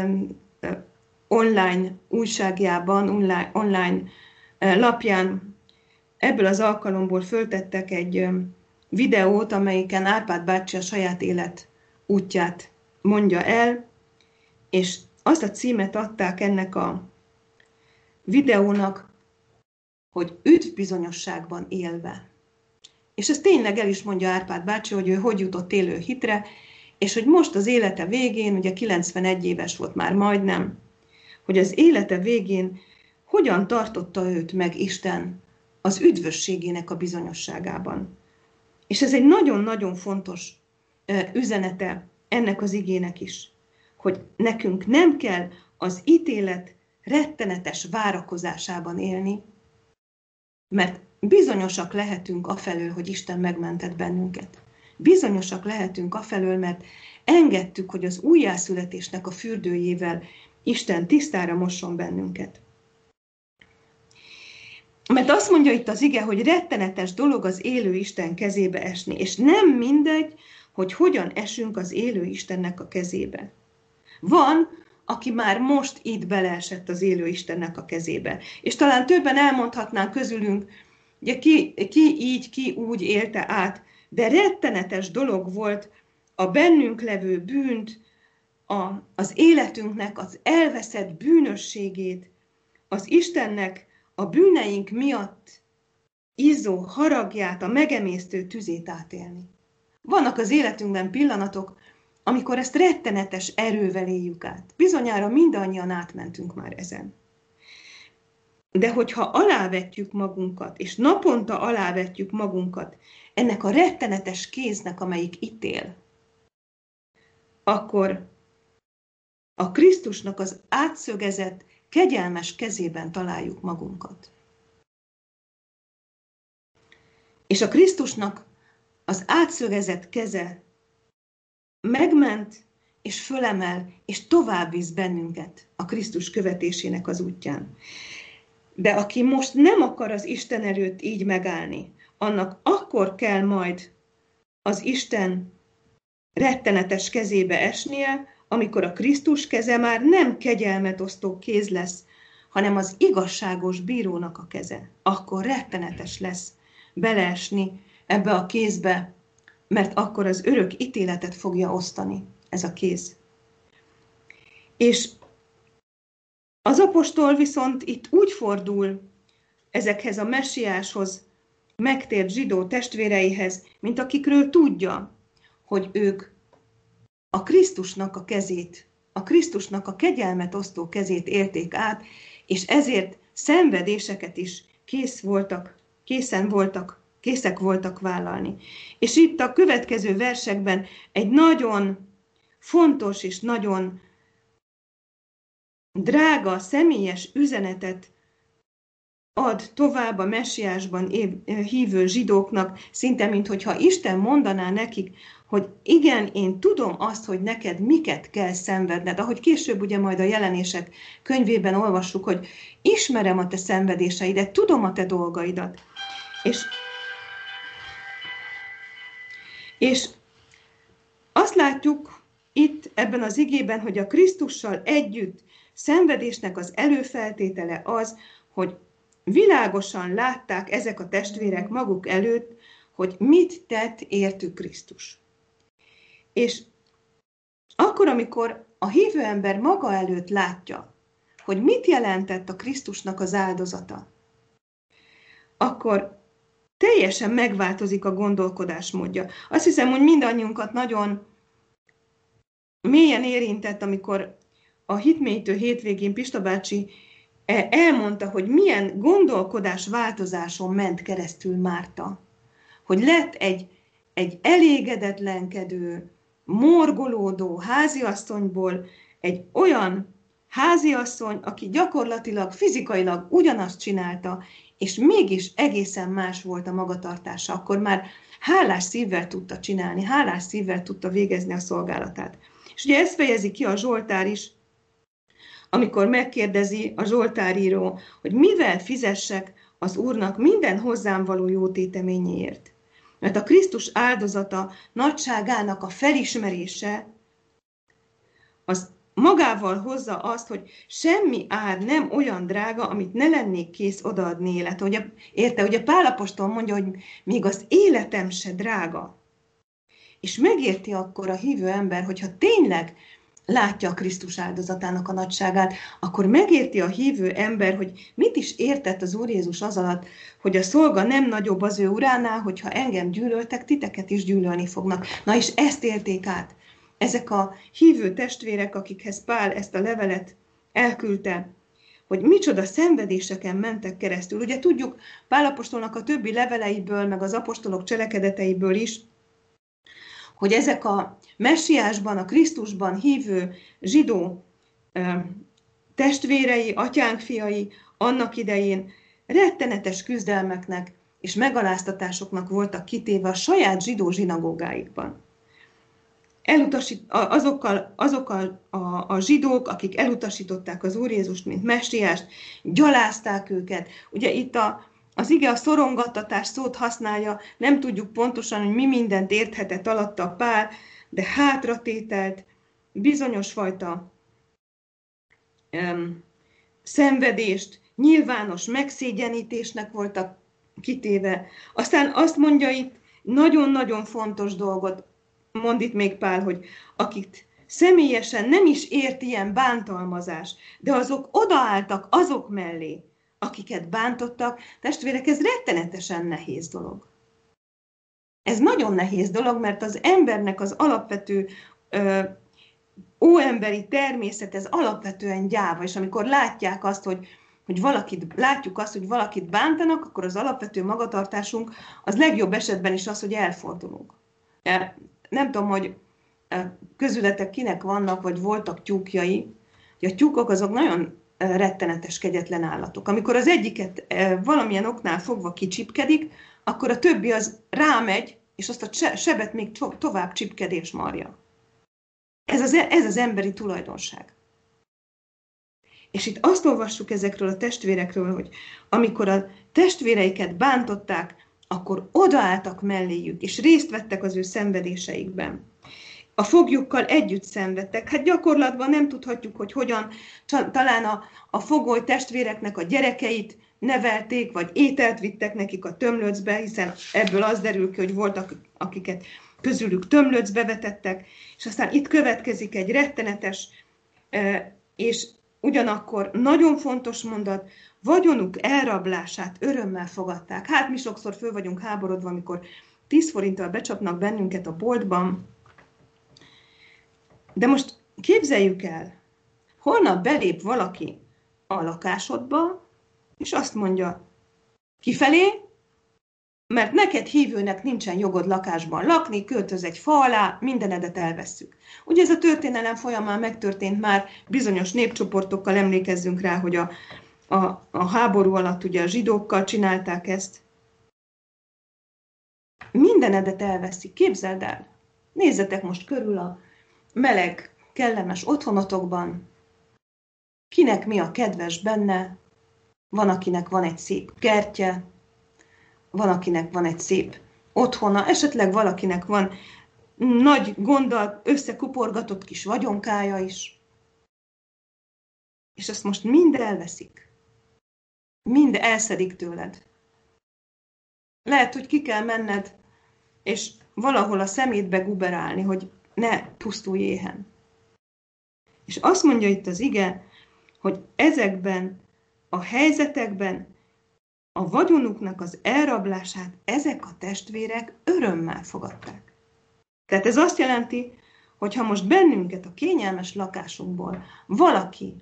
A: online újságjában, online lapján ebből az alkalomból föltettek egy videót, amelyiken Árpád bácsi a saját élet útját mondja el, és azt a címet adták ennek a videónak, hogy üdvbizonyosságban élve. És ezt tényleg el is mondja Árpád bácsi, hogy ő hogy jutott élő hitre, és hogy most az élete végén, ugye 91 éves volt már majdnem, hogy az élete végén hogyan tartotta őt meg Isten az üdvösségének a bizonyosságában. És ez egy nagyon-nagyon fontos üzenete ennek az igének is, hogy nekünk nem kell az ítélet rettenetes várakozásában élni, mert bizonyosak lehetünk afelől, hogy Isten megmentett bennünket. Bizonyosak lehetünk afelől, mert engedtük, hogy az újjászületésnek a fürdőjével Isten tisztára mosson bennünket. Mert azt mondja itt az ige, hogy rettenetes dolog az élő Isten kezébe esni, és nem mindegy, hogy hogyan esünk az élő Istennek a kezébe. Van, aki már most itt beleesett az élő Istennek a kezébe. És talán többen elmondhatnánk közülünk, ugye ki így, ki úgy élte át, de rettenetes dolog volt a bennünk levő bűnt, az életünknek az elveszett bűnösségét, az Istennek a bűneink miatt izzó haragját, a megemésztő tüzét átélni. Vannak az életünkben pillanatok, amikor ezt rettenetes erővel éljük át. Bizonyára mindannyian átmentünk már ezen. De hogyha alávetjük magunkat, és naponta alávetjük magunkat ennek a rettenetes kéznek, amelyik ítél, akkor a Krisztusnak az átszögezett, kegyelmes kezében találjuk magunkat. És a Krisztusnak az átszögezett keze megment, és fölemel, és tovább visz bennünket a Krisztus követésének az útján. De aki most nem akar az Isten előtt így megállni, annak akkor kell majd az Isten rettenetes kezébe esnie, amikor a Krisztus keze már nem kegyelmet osztó kéz lesz, hanem az igazságos bírónak a keze. Akkor rettenetes lesz beleesni ebbe a kézbe, mert akkor az örök ítéletet fogja osztani ez a kéz. És az apostol viszont itt úgy fordul ezekhez a messiáshoz, megtért zsidó testvéreihez, mint akikről tudja, hogy ők a Krisztusnak a kezét, a Krisztusnak a kegyelmet osztó kezét élték át, és ezért szenvedéseket is készek voltak vállalni. És itt a következő versekben egy nagyon fontos és nagyon drága, személyes üzenetet ad tovább a messiásban hívő zsidóknak, szinte minthogyha Isten mondaná nekik, hogy igen, én tudom azt, hogy neked miket kell szenvedned. Ahogy később ugye majd a Jelenések könyvében olvassuk, hogy ismerem a te szenvedéseidet, tudom a te dolgaidat. És azt látjuk itt ebben az igében, hogy a Krisztussal együtt szenvedésnek az előfeltétele az, hogy világosan látták ezek a testvérek maguk előtt, hogy mit tett értük Krisztus. És akkor, amikor a hívő ember maga előtt látja, hogy mit jelentett a Krisztusnak az áldozata, akkor teljesen megváltozik a gondolkodásmódja. Azt hiszem, hogy mindannyiunkat nagyon mélyen érintett, amikor a hitmélytő hétvégén Pista bácsi elmondta, hogy milyen gondolkodásváltozáson ment keresztül Márta. Hogy lett egy elégedetlenkedő, morgolódó háziasszonyból egy olyan háziasszony, aki gyakorlatilag, fizikailag ugyanazt csinálta, és mégis egészen más volt a magatartása. Akkor már hálás szívvel tudta csinálni, hálás szívvel tudta végezni a szolgálatát. És ugye ezt fejezi ki a Zsoltár is, amikor megkérdezi a Zsoltáríró, hogy mivel fizessek az Úrnak minden hozzám való jó téteményéért. Mert a Krisztus áldozata nagyságának a felismerése az magával hozza azt, hogy semmi ár nem olyan drága, amit ne lennék kész odaadni élet. Ugye Pál apostol mondja, hogy még az életem se drága. És megérti akkor a hívő ember, hogyha tényleg látja a Krisztus áldozatának a nagyságát, akkor megérti a hívő ember, hogy mit is értett az Úr Jézus az alatt, hogy a szolga nem nagyobb az ő uránál, hogyha engem gyűlöltek, titeket is gyűlölni fognak. Na és ezt élték át. Ezek a hívő testvérek, akikhez Pál ezt a levelet elküldte, hogy micsoda szenvedéseken mentek keresztül. Ugye tudjuk Pál apostolnak a többi leveleiből, meg az apostolok cselekedeteiből is, hogy ezek a messiásban, a Krisztusban hívő zsidó testvérei, atyánk fiai annak idején rettenetes küzdelmeknek és megaláztatásoknak voltak kitéve a saját zsidó zsinagógáikban. Azok a zsidók, akik elutasították az Úr Jézust, mint messiást, gyalázták őket. Ugye itt az ige a szorongattatás szót használja, nem tudjuk pontosan, hogy mi mindent érthetett alatta Pál, de hátratételt, bizonyos fajta szenvedést, nyilvános megszégyenítésnek voltak kitéve. Aztán azt mondja itt, nagyon-nagyon fontos dolgot mond itt még Pál, hogy akik személyesen nem is ért ilyen bántalmazás, de azok odaálltak azok mellé, akiket bántottak. Testvérek, ez rettenetesen nehéz dolog. Ez nagyon nehéz dolog, mert az embernek az alapvető óemberi természet, ez alapvetően gyáva, és amikor látjuk azt, hogy valakit bántanak, akkor az alapvető magatartásunk az legjobb esetben is az, hogy elfordulunk. Nem tudom, hogy közületek kinek vannak, vagy voltak tyúkjai. A tyúkok azok nagyon rettenetes, kegyetlen állatok. Amikor az egyiket valamilyen oknál fogva kicsipkedik, akkor a többi az rámegy, és azt a sebet még tovább csipkedés marja. Ez az emberi tulajdonság. És itt azt olvassuk ezekről a testvérekről, hogy amikor a testvéreiket bántották, akkor odaálltak melléjük, és részt vettek az ő szenvedéseikben. A foglyokkal együtt szenvedtek. Hát gyakorlatban nem tudhatjuk, hogy hogyan, talán a fogoly testvéreknek a gyerekeit nevelték, vagy ételt vittek nekik a tömlöcbe, hiszen ebből az derül ki, hogy voltak, akiket közülük tömlöcbe vetettek, és aztán itt következik egy rettenetes, és ugyanakkor nagyon fontos mondat, vagyonuk elrablását örömmel fogadták. Hát mi sokszor föl vagyunk háborodva, amikor 10 forinttal becsapnak bennünket a boltban. De most képzeljük el, holnap belép valaki a lakásodba, és azt mondja, kifelé, mert neked hívőnek nincsen jogod lakásban lakni, költöz egy fa alá, mindenedet elvesszük. Ugye ez a történelem folyamán megtörtént már, bizonyos népcsoportokkal emlékezzünk rá, hogy a háború alatt ugye a zsidókkal csinálták ezt. Mindenedet elveszik, képzeld el. Nézzetek most körül a meleg, kellemes otthonotokban. Kinek mi a kedves benne? Van, akinek van egy szép kertje, van, akinek van egy szép otthona, esetleg valakinek van nagy gonddal összekuporgatott kis vagyonkája is. És ezt most mind elveszik. Mind elszedik tőled. Lehet, hogy ki kell menned, és valahol a szemétbe guberálni, hogy ne pusztulj éhen. És azt mondja itt az ige, hogy ezekben a helyzetekben a vagyonuknak az elrablását ezek a testvérek örömmel fogadták. Tehát ez azt jelenti, hogy ha most bennünket a kényelmes lakásunkból valaki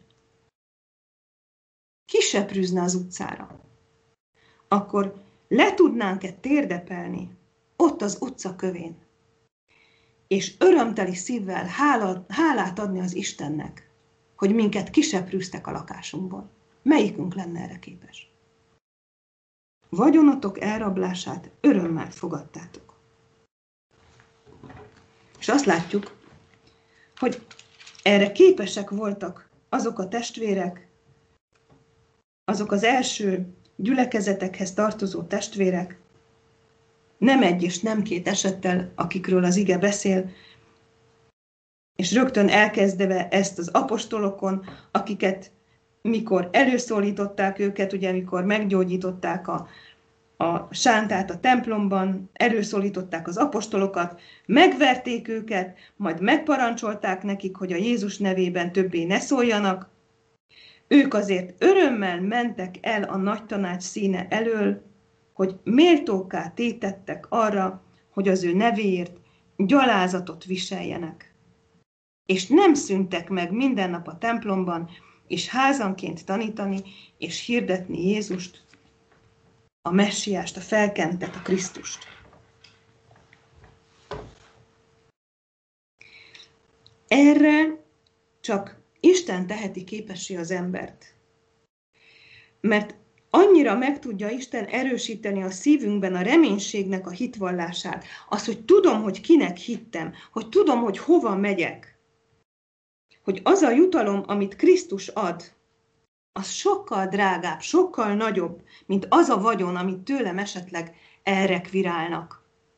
A: kiseprűzne az utcára, akkor le tudnánk-e térdepelni ott az utca kövén, és örömteli szívvel hálát adni az Istennek, hogy minket kiseprűztek a lakásunkból. Melyikünk lenne erre képes? Vagyonotok elrablását örömmel fogadtátok. És azt látjuk, hogy erre képesek voltak azok a testvérek, azok az első gyülekezetekhez tartozó testvérek, nem egy és nem két esettel, akikről az ige beszél, és rögtön elkezdve ezt az apostolokon, akiket mikor előszólították őket, ugye mikor meggyógyították a a sántát a templomban, előszólították az apostolokat, megverték őket, majd megparancsolták nekik, hogy a Jézus nevében többé ne szóljanak. Ők azért örömmel mentek el a nagy tanács színe elől, hogy méltókká tétettek arra, hogy az ő nevéért gyalázatot viseljenek. És nem szűntek meg minden nap a templomban, és házanként tanítani, és hirdetni Jézust, a messiást, a felkentet, a Krisztust. Erre csak Isten teheti képessé az embert. Mert annyira meg tudja Isten erősíteni a szívünkben a reménységnek a hitvallását. Az, hogy tudom, hogy kinek hittem, hogy tudom, hogy hova megyek. Hogy az a jutalom, amit Krisztus ad, az sokkal drágább, sokkal nagyobb, mint az a vagyon, amit tőlem esetleg elrekvirálnak.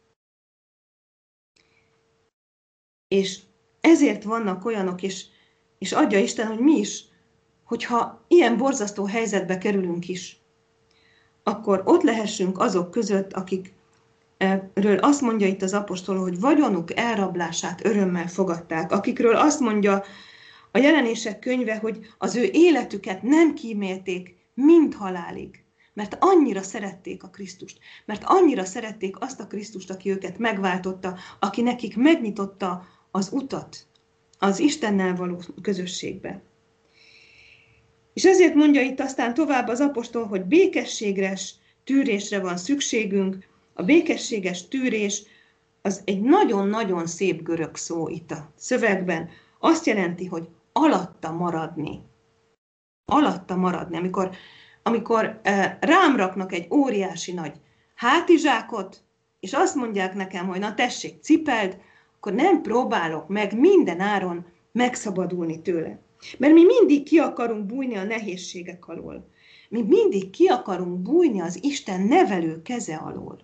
A: És ezért vannak olyanok, és adja Isten, hogy mi is, hogyha ilyen borzasztó helyzetbe kerülünk is, akkor ott lehessünk azok között, akikről azt mondja itt az apostol, hogy vagyonuk elrablását örömmel fogadták, akikről azt mondja a Jelenések könyve, hogy az ő életüket nem kímélték, mind halálig, mert annyira szerették a Krisztust, mert annyira szerették azt a Krisztust, aki őket megváltotta, aki nekik megnyitotta az utat az Istennel való közösségbe. És ezért mondja itt aztán tovább az apostol, hogy békességes tűrésre van szükségünk. A békességes tűrés az egy nagyon-nagyon szép görög szó itt a szövegben. Azt jelenti, hogy alatta maradni. Alatta maradni. Amikor rám raknak egy óriási nagy hátizsákot, és azt mondják nekem, hogy na tessék, cipeld, akkor nem próbálok meg minden áron megszabadulni tőle. Mert mi mindig ki akarunk bújni a nehézségek alól. Mi mindig ki akarunk bújni az Isten nevelő keze alól.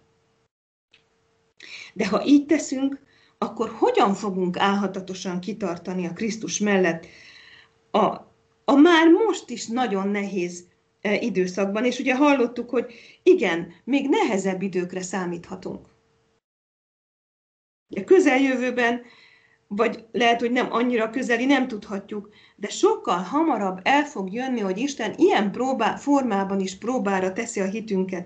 A: De ha így teszünk, akkor hogyan fogunk álhatatosan kitartani a Krisztus mellett a már most is nagyon nehéz időszakban? És ugye hallottuk, hogy igen, még nehezebb időkre számíthatunk. A közeljövőben, vagy lehet, hogy nem annyira közeli, nem tudhatjuk, de sokkal hamarabb el fog jönni, hogy Isten ilyen formában is próbára teszi a hitünket,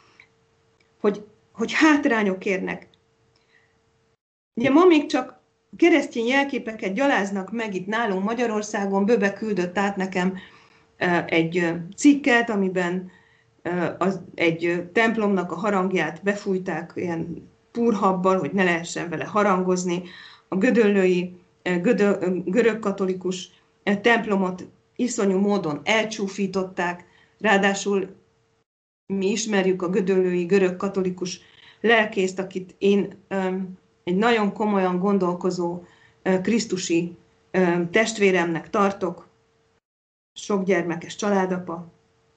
A: hogy hátrányok érnek. Ugye ma még csak keresztény jelképeket gyaláznak meg itt nálunk Magyarországon. Böbe küldött át nekem egy cikket, amiben egy templomnak a harangját befújták ilyen púrhabbal, hogy ne lehessen vele harangozni. A gödöllői görögkatolikus templomot iszonyú módon elcsúfították, ráadásul mi ismerjük a gödöllői görögkatolikus lelkészt, akit én egy nagyon komolyan gondolkozó krisztusi testvéremnek tartok, sok gyermekes családapa.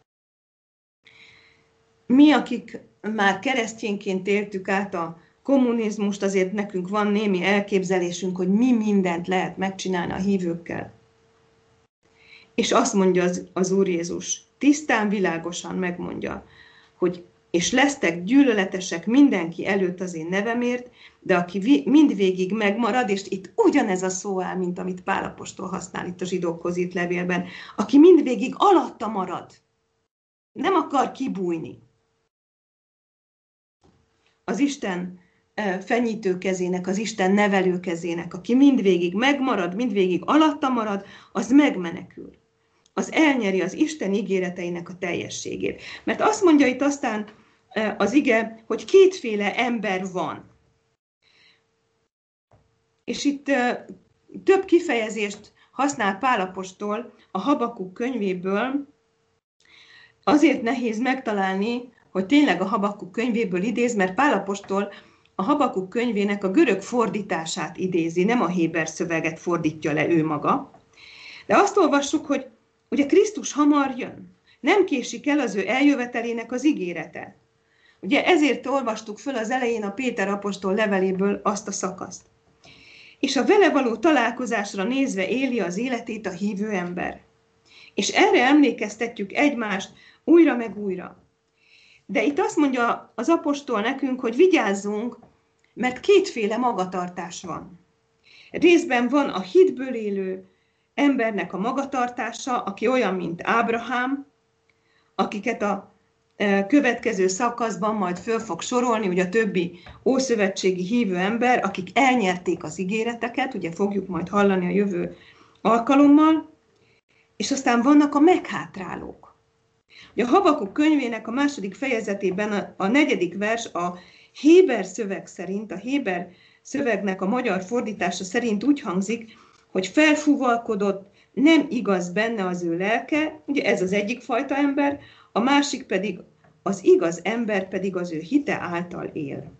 A: Mi, akik már keresztényként éltük át a kommunizmust, azért nekünk van némi elképzelésünk, hogy mi mindent lehet megcsinálni a hívőkkel. És azt mondja az Úr Jézus, tisztán, világosan megmondja, hogy és lesztek gyűlöletesek mindenki előtt az én nevemért, de aki mindvégig megmarad, és itt ugyanez a szó áll, mint amit Pál apostol használ itt a zsidókhoz írt levélben, aki mindvégig alatta marad, nem akar kibújni az Isten fenyítő kezének, az Isten nevelő kezének, aki mindvégig megmarad, mindvégig alatta marad, az megmenekül. Az elnyeri az Isten ígéreteinek a teljességét. Mert azt mondja itt aztán az ige, hogy kétféle ember van. És itt több kifejezést használ Pál apostol a Habakuk könyvéből. Azért nehéz megtalálni, hogy tényleg a Habakuk könyvéből idéz, mert Pál apostol a Habakuk könyvének a görög fordítását idézi, nem a héber szöveget fordítja le ő maga. De azt olvassuk, hogy ugye Krisztus hamar jön. Nem késik el az ő eljövetelének az ígérete. Ugye ezért olvastuk föl az elején a Péter apostol leveléből azt a szakaszt. És a vele való találkozásra nézve éli az életét a hívő ember. És erre emlékeztetjük egymást újra meg újra. De itt azt mondja az apostol nekünk, hogy vigyázzunk, mert kétféle magatartás van. Részben van a hitből élő embernek a magatartása, aki olyan, mint Ábrahám, akiket a következő szakaszban majd föl fog sorolni, ugye a többi ószövetségi hívő ember, akik elnyerték az ígéreteket, ugye fogjuk majd hallani a jövő alkalommal, és aztán vannak a meghátrálók. Ugye a Habakuk könyvének a 2. fejezetében a 4. vers a Héber szöveg szerint, a Héber szövegnek a magyar fordítása szerint úgy hangzik, hogy felfúvalkodott, nem igaz benne az ő lelke, ugye ez az egyik fajta ember, a másik pedig az igaz ember pedig az ő hite által él.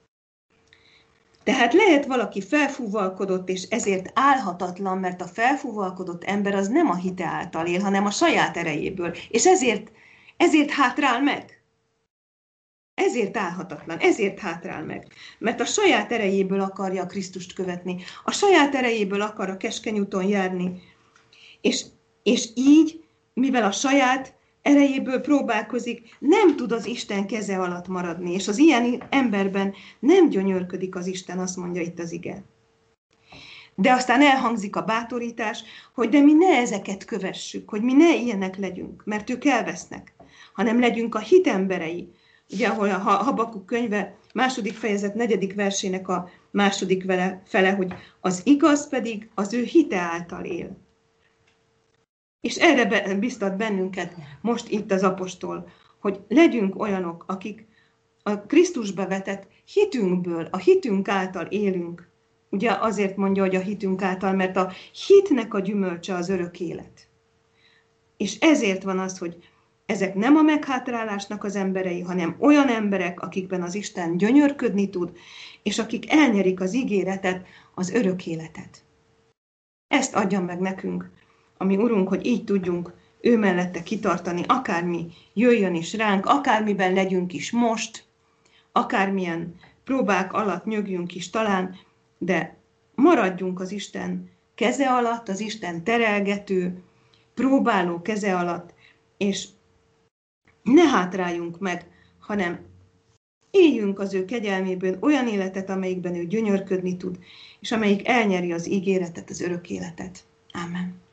A: Tehát lehet valaki felfúvalkodott, és ezért álhatatlan, mert a felfúvalkodott ember az nem a hite által él, hanem a saját erejéből, és ezért hátrál meg. Ezért álhatatlan, ezért hátrál meg. Mert a saját erejéből akarja a Krisztust követni, a saját erejéből akar a keskeny úton járni, és így, mivel a saját erejéből próbálkozik, nem tud az Isten keze alatt maradni, és az ilyen emberben nem gyönyörködik az Isten, azt mondja itt az ige. De aztán elhangzik a bátorítás, hogy de mi ne ezeket kövessük, hogy mi ne ilyenek legyünk, mert ők elvesznek, hanem legyünk a hit emberei. Ugye, ahol a Habakuk könyve 2. fejezet 4. versének a 2. fele, hogy az igaz pedig az ő hite által él. És erre biztat bennünket most itt az apostol, hogy legyünk olyanok, akik a Krisztusba vetett hitünkből, a hitünk által élünk. Ugye azért mondja, hogy a hitünk által, mert a hitnek a gyümölcse az örök élet. És ezért van az, hogy ezek nem a meghátrálásnak az emberei, hanem olyan emberek, akikben az Isten gyönyörködni tud, és akik elnyerik az ígéretet, az örök életet. Ezt adja meg nekünk, ami Urunk, hogy így tudjunk ő mellette kitartani, akármi jöjjön is ránk, akármiben legyünk is most, akármilyen próbák alatt nyögjünk is talán, de maradjunk az Isten keze alatt, az Isten terelgető, próbáló keze alatt, és ne hátráljunk meg, hanem éljünk az ő kegyelméből olyan életet, amelyikben ő gyönyörködni tud, és amelyik elnyeri az ígéretet, az örök életet. Ámen.